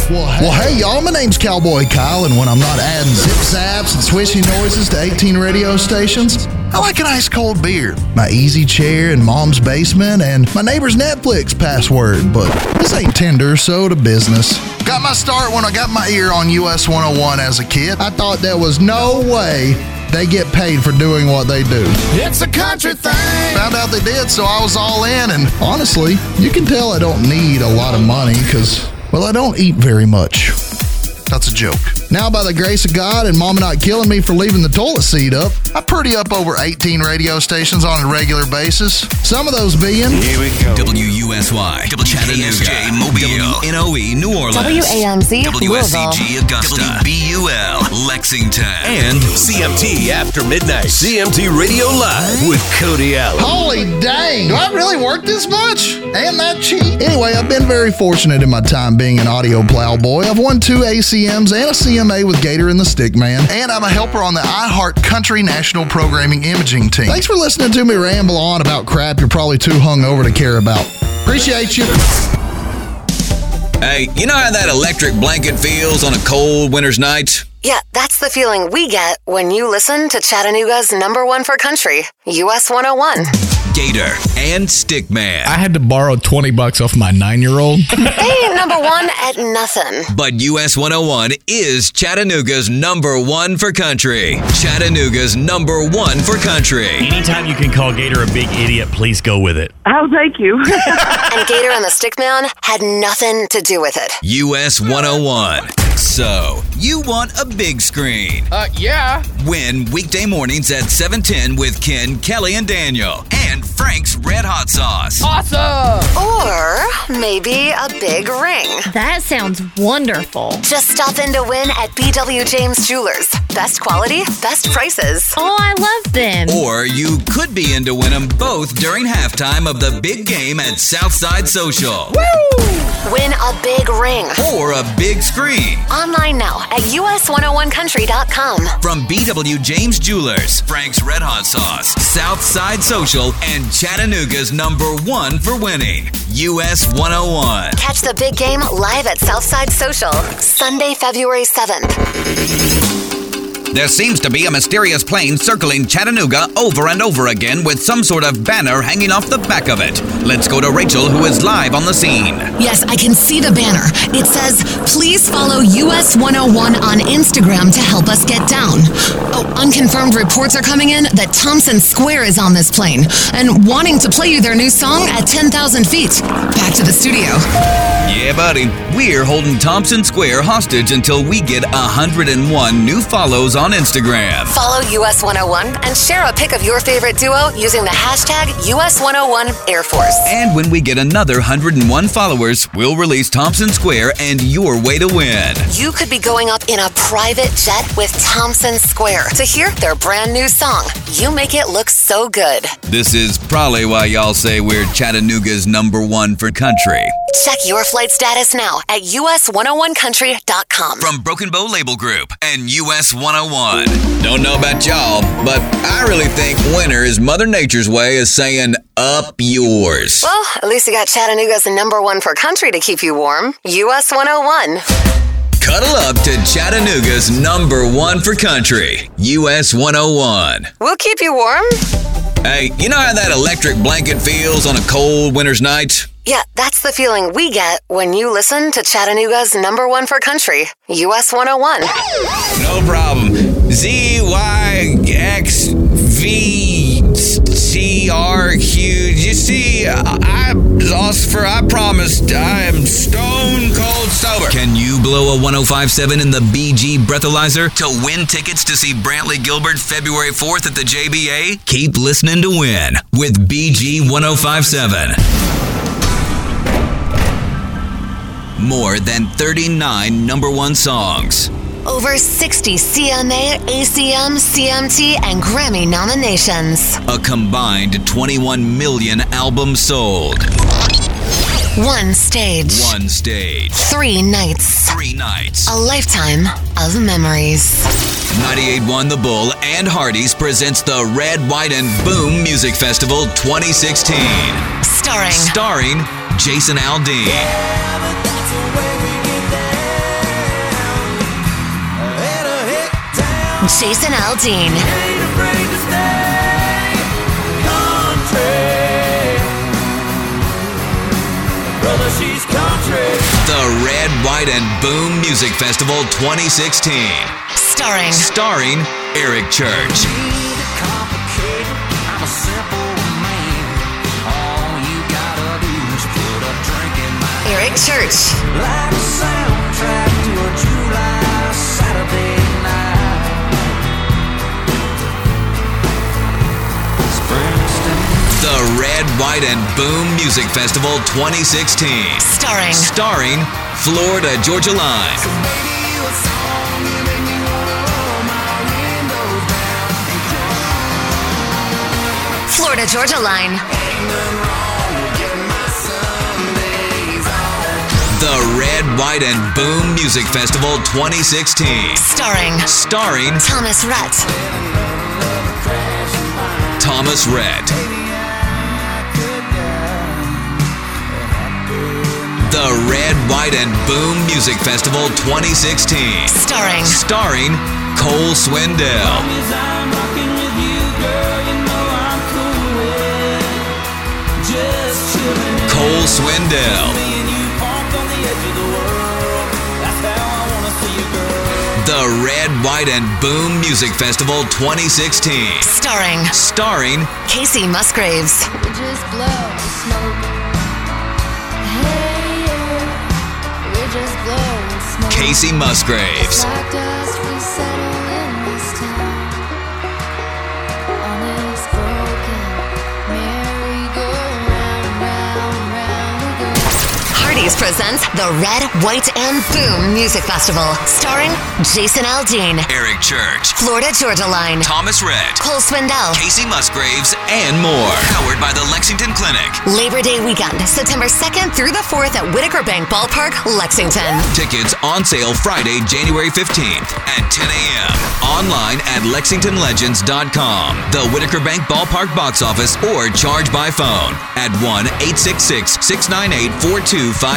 Well, hey, y'all, my name's Cowboy Kyle, and when I'm not adding zip-zaps and swishy noises to 18 radio stations, I like an ice-cold beer, my easy chair in Mom's basement, and my neighbor's Netflix password, but this ain't Tinder, so to business. Got my start when I got my ear on US 101 as a kid. I thought there was no way they get paid for doing what they do. It's a country thing. Found out they did, so I was all in, and honestly, you can tell I don't need a lot of money, because, well, I don't eat very much. That's a joke. Now, by the grace of God and Mama not killing me for leaving the toilet seat up, I pretty up over 18 radio stations on a regular basis. Some of those being... Here we go. WUSY, WKSJ, Mobile, WNOE, New Orleans, WAMC, WSCG, Augusta, WBUL, Lexington, and CMT After Midnight. CMT Radio Live with Cody Allen. Holy dang! Do I really work this much? And that cheap? Anyway, I've been very fortunate in my time being an audio plowboy. I've won 2 ACMs and a CMA with Gator and the Stickman, and I'm a helper on the iHeart Country National Programming Imaging team. Thanks for listening to me ramble on about crap you're probably too hungover to care about. Appreciate you. Hey, you know how that electric blanket feels on a cold winter's night? Yeah, that's the feeling we get when you listen to Chattanooga's #1 for country, US 101. Gator and Stickman. I had to borrow $20 off my 9-year-old. They ain't #1 at nothing. But US 101 is Chattanooga's #1 for country. Chattanooga's #1 for country. Anytime you can call Gator a big idiot, please go with it. Oh, thank you. And Gator and the Stickman had nothing to do with it. US 101. So, you want a big screen? Yeah. Win weekday mornings at 7:10 with Ken, Kelly, and Daniel. And Frank's Red Hot Sauce. Awesome. Or maybe a big ring. That sounds wonderful. Just stop in to win at BW James Jewelers. Best quality, best prices. Oh, I love them. Or you could be in to win them both during halftime of the big game at Southside Social. Woo! Win a big ring. Or a big screen. Online now at us101country.com. From BW James Jewelers, Frank's Red Hot Sauce, Southside Social, and Chattanooga's #1 for winning, US 101. Catch the big game live at Southside Social, Sunday, February 7th. There seems to be a mysterious plane circling Chattanooga over and over again with some sort of banner hanging off the back of it. Let's go to Rachel, who is live on the scene. Yes, I can see the banner. It says, please follow US 101 on Instagram to help us get down. Oh, unconfirmed reports are coming in that Thompson Square is on this plane and wanting to play you their new song at 10,000 feet. Back to the studio. Yeah, buddy. We're holding Thompson Square hostage until we get 101 new follows on Instagram. Follow US 101 and share a pic of your favorite duo using the hashtag US 101 Air Force. And when we get another 101 followers, we'll release Thompson Square and your way to win. You could be going up in a private jet with Thompson Square to hear their brand new song. You make it look so good. This is probably why y'all say we're Chattanooga's #1 for country. Check your flight status now at us101country.com. From Broken Bow Label Group and US 101. Don't know about y'all, but I really think winter is Mother Nature's way of saying up yours. Well, at least you got Chattanooga's #1 for country to keep you warm. US 101. Cuddle up to Chattanooga's #1 for country. US 101. We'll keep you warm. Hey, you know how that electric blanket feels on a cold winter's night? Yeah, that's the feeling we get when you listen to Chattanooga's #1 for country, US 101. No problem. ZYXVCRQ. You see, I promised I am stone cold sober. Can you blow a 105.7 in the BG breathalyzer to win tickets to see Brantley Gilbert February 4th at the JBA? Keep listening to win with BG 105.7. More than 39 #1 songs. Over 60 CMA, ACM, CMT, and Grammy nominations. A combined 21 million albums sold. One stage. 3 nights. A lifetime of memories. 98.1 The Bull and Hardee's presents the Red, White, and Boom Music Festival 2016. Starring Jason Aldean. Jason Aldean. The Red, White, and Boom Music Festival 2016. Starring Eric Church. Eric Church. Like a soundtrack to a July Saturday night. The Red, White, and Boom Music Festival 2016. Starring Florida Georgia Line. Florida Georgia Line. The Red, White, and Boom Music Festival 2016. Starring Thomas Rhett. Thomas Rhett. The Red, White, and Boom Music Festival 2016. Starring Cole Swindell. Cole Swindell. The Red, White, and Boom Music Festival 2016. Starring Casey Musgraves. Casey Musgraves. Hardee's presents the Red, White, and Boom Music Festival, starring Jason Aldean, Eric Church, Florida Georgia Line, Thomas Rhett, Cole Swindell, Casey Musgraves, and more. Powered by the Lexington Clinic. Labor Day weekend, September 2nd through the 4th at Whitaker Bank Ballpark, Lexington. Tickets on sale Friday, January 15th at 10 a.m. Online at LexingtonLegends.com, the Whitaker Bank Ballpark box office, or charge by phone at 1-866-698-4253.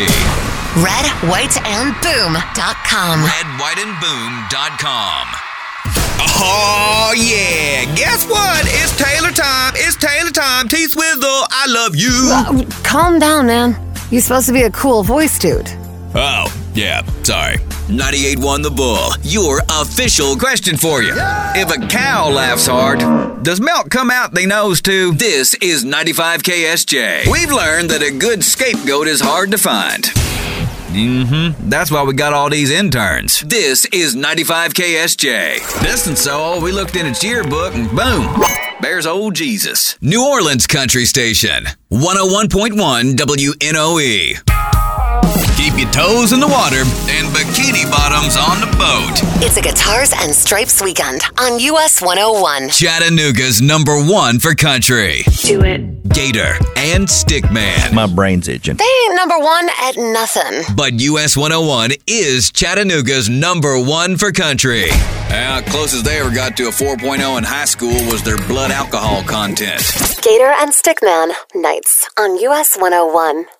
RedWhiteandBoom.com. RedWhiteandBoom.com. Oh, yeah. Guess what? It's Taylor time. It's Taylor time. T-Swizzle, I love you. Calm down, man. You're supposed to be a cool voice dude. Oh, yeah. Sorry. 98.1 The Bull, your official question for you. If a cow laughs hard, does milk come out their nose too? This is 95 KSJ. We've learned that a good scapegoat is hard to find. That's why we got all these interns. This is 95 KSJ. This and so, we looked in its yearbook and boom, there's old Jesus. New Orleans Country Station, 101.1 WNOE. Keep your toes in the water and bikini bottoms on the boat. It's a Guitars and Stripes weekend on US 101. Chattanooga's #1 for country. Do it. Gator and Stickman. My brain's itching. They ain't #1 at nothing. But US 101 is Chattanooga's #1 for country. Closest they ever got to a 4.0 in high school was their blood alcohol content. Gator and Stickman, nights on US 101.